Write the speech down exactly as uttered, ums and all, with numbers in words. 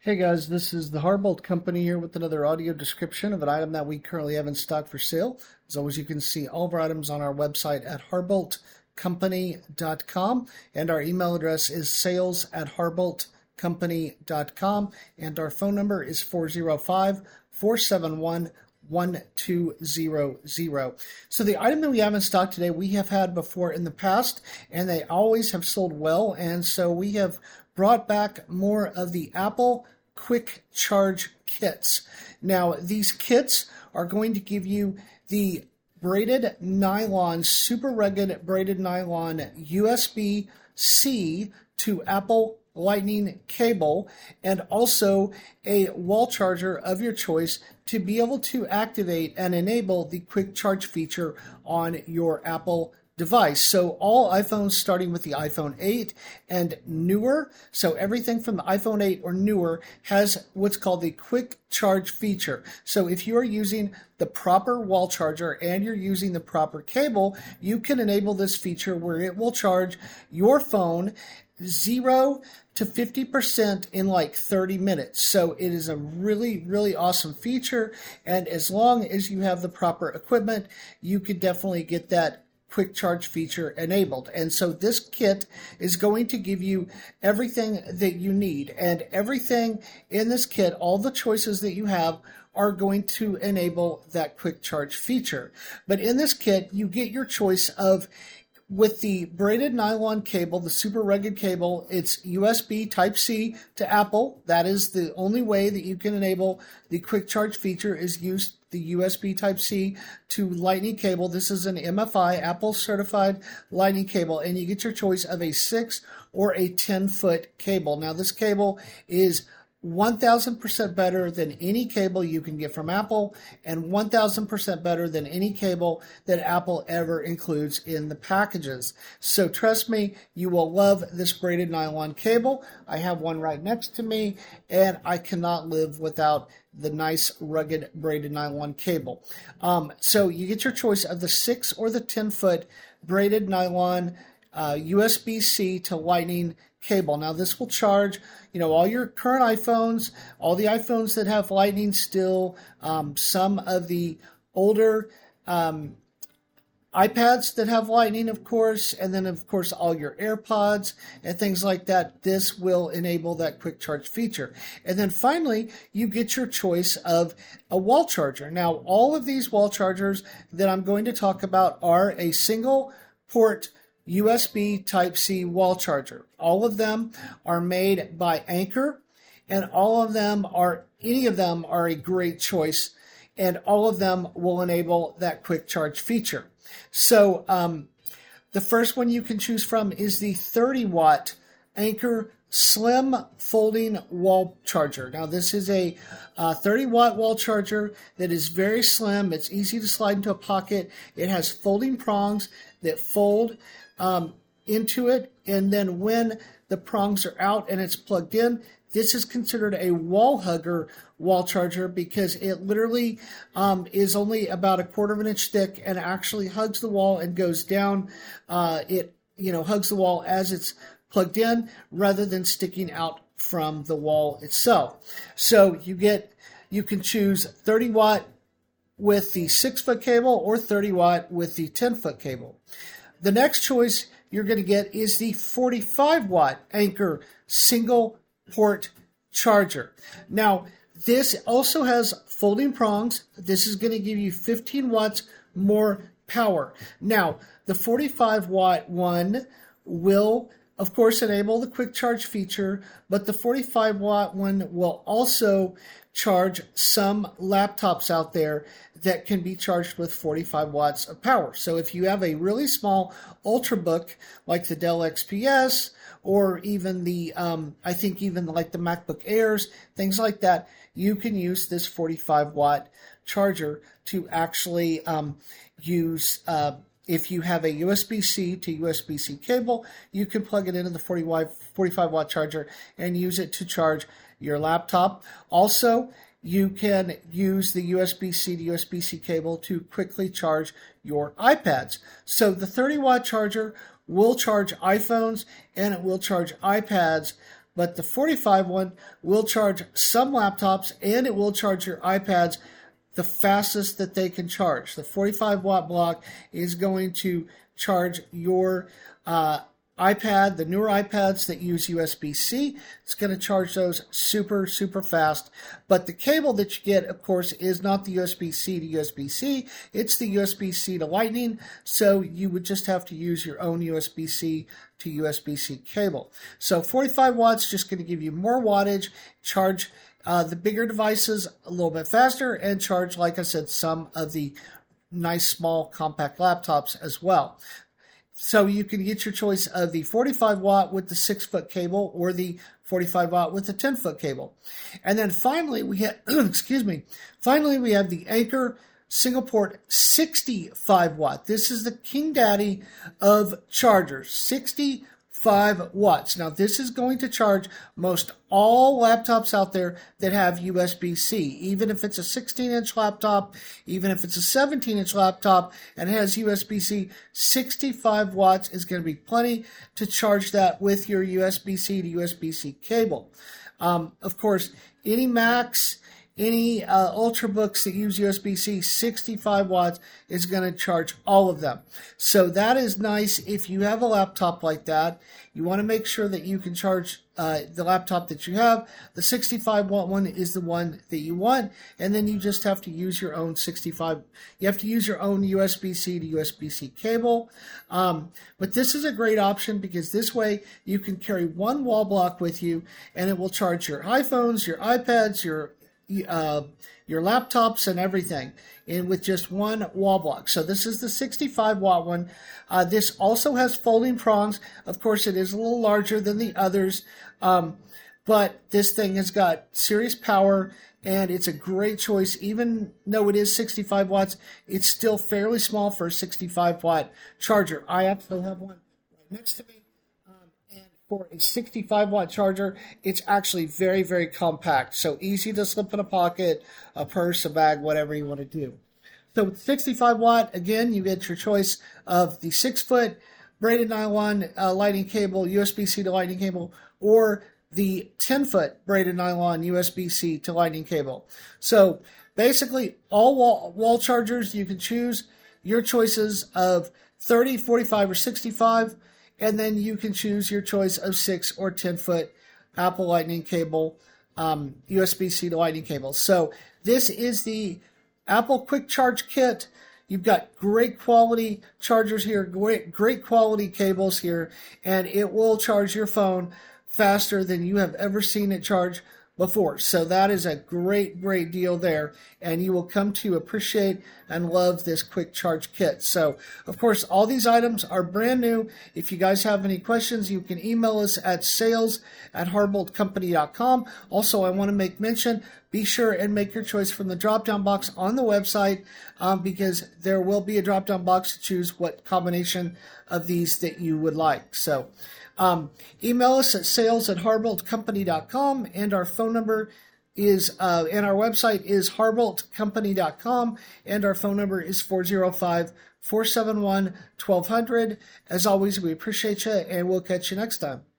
Hey guys, this is the Harbolt Company here with another audio description of an item that we currently have in stock for sale. As always, you can see all of our items on our website at harbolt company dot com, and our email address is sales at harbolt company dot com, and our phone number is four oh five, four seven one, one two zero zero. So the item that we have in stock today, we have had before in the past, and they always have sold well, and so we have brought back more of the Apple Quick Charge kits. Now, these kits are going to give you the braided nylon, super rugged braided nylon U S B C to Apple Lightning cable, and also a wall charger of your choice to be able to activate and enable the quick charge feature on your Apple device. So all iPhones starting with the iPhone eight and newer, so everything from the iPhone eight or newer has what's called the quick charge feature. So if you are using the proper wall charger and you're using the proper cable, you can enable this feature where it will charge your phone zero to fifty percent in like thirty minutes. So it is a really, really awesome feature. And as long as you have the proper equipment, you could definitely get that quick charge feature enabled. And so this kit is going to give you everything that you need, and everything in this kit, all the choices that you have are going to enable that quick charge feature. But in this kit, you get your choice of, with the braided nylon cable, the super rugged cable, it's U S B Type-C to Apple. That is the only way that you can enable the quick charge feature, is use the U S B Type-C to Lightning cable. This is an M F I, Apple certified Lightning cable, and you get your choice of a six or a ten foot cable. Now this cable is one thousand percent better than any cable you can get from Apple, and one thousand percent better than any cable that Apple ever includes in the packages. So trust me, you will love this braided nylon cable. I have one right next to me, and I cannot live without the nice rugged braided nylon cable. Um, so you get your choice of the six or the ten foot braided nylon uh, U S B C to Lightning cable. Now this will charge, you know, all your current iPhones, all the iPhones that have Lightning still, um, some of the older um, iPads that have Lightning, of course, and then of course all your AirPods and things like that. This will enable that quick charge feature. And then finally, you get your choice of a wall charger. Now, all of these wall chargers that I'm going to talk about are a single port U S B Type-C wall charger. All of them are made by Anker, and all of them are, any of them are a great choice, and all of them will enable that quick charge feature. So um, the first one you can choose from is the thirty watt Anker Slim Folding Wall Charger. Now this is a uh, thirty watt wall charger that is very slim. It's easy to slide into a pocket. It has folding prongs that fold um, into it, and then when the prongs are out and it's plugged in, this is considered a wall hugger wall charger because it literally um, is only about a quarter of an inch thick and actually hugs the wall and goes down. Uh, it you know hugs the wall as it's plugged in rather than sticking out from the wall itself. So you get you can choose thirty watt with the six foot cable or thirty watt with the ten foot cable. The next choice you're going to get is the forty-five watt Anker single port charger. Now, this also has folding prongs. This is going to give you fifteen watts more power. Now, the forty-five watt one will, of course, enable the quick charge feature, but the forty-five watt one will also charge some laptops out there that can be charged with forty-five watts of power. So if you have a really small Ultrabook like the Dell X P S, or even the, um, I think even like the MacBook Airs, things like that, you can use this forty-five watt charger to actually um, use, uh, if you have a U S B C to U S B C cable, you can plug it into the forty-five watt charger and use it to charge your laptop. Also, you can use the U S B C to U S B C cable to quickly charge your iPads. So the thirty watt charger will charge iPhones and it will charge iPads but the forty-five one will charge some laptops and it will charge your iPads the fastest that they can charge. The forty-five watt block is going to charge your uh, iPad, the newer iPads that use U S B C. It's going to charge those super, super fast. But the cable that you get, of course, is not the U S B C to U S B C. It's the U S B C to Lightning. So you would just have to use your own U S B C to U S B C cable. So forty-five watts just going to give you more wattage, charge uh, the bigger devices a little bit faster, and charge, like I said, some of the nice small compact laptops as well. So you can get your choice of the forty-five watt with the six foot cable or the forty-five watt with the ten foot cable. And then finally we have, excuse me, finally we have the Anker single port sixty-five watt. This is the king daddy of chargers, sixty-five watts. Now this is going to charge most all laptops out there that have U S B C, even if it's a sixteen inch laptop, even if it's a seventeen inch laptop and has U S B C, sixty-five watts is going to be plenty to charge that with your U S B C to U S B C cable. Um, of course, any Macs, any uh, Ultrabooks that use U S B C, sixty-five watts is going to charge all of them. So that is nice if you have a laptop like that. You want to make sure that you can charge uh, the laptop that you have. The sixty-five watt one is the one that you want, and then you just have to use your own sixty-five. You have to use your own U S B C to U S B C cable. Um, but this is a great option because this way you can carry one wall block with you, and it will charge your iPhones, your iPads, your Uh, your laptops and everything in with just one wall block. So this is the sixty-five watt one. Uh, this also has folding prongs. Of course, it is a little larger than the others, um, but this thing has got serious power and it's a great choice. Even though it is sixty-five watts, it's still fairly small for a sixty-five watt charger. I actually have one right next to me. For a sixty-five watt charger, it's actually very, very compact. So easy to slip in a pocket, a purse, a bag, whatever you want to do. So with sixty-five watt, again, you get your choice of the six foot braided nylon uh, lightning cable, U S B C to lightning cable, or the ten foot braided nylon U S B C to lightning cable. So basically, all wall, wall chargers, you can choose your choices of thirty, forty-five, or sixty-five. And then you can choose your choice of six or ten foot Apple Lightning cable, um, U S B C to Lightning cable. So this is the Apple Quick Charge Kit. You've got great quality chargers here, great, great quality cables here, and it will charge your phone faster than you have ever seen it charge before. So that is a great, great deal there, and you will come to appreciate and love this quick charge kit. So, of course, all these items are brand new. If you guys have any questions, you can email us at sales at harbolt company dot com. Also, I want to make mention, be sure and make your choice from the drop-down box on the website um, because there will be a drop-down box to choose what combination of these that you would like. So, Um, email us at sales at harbolt company dot com, and our phone number is, uh, and our website is harbolt company dot com, and our phone number is four oh five, four seven one, one two zero zero. As always, we appreciate you, and we'll catch you next time.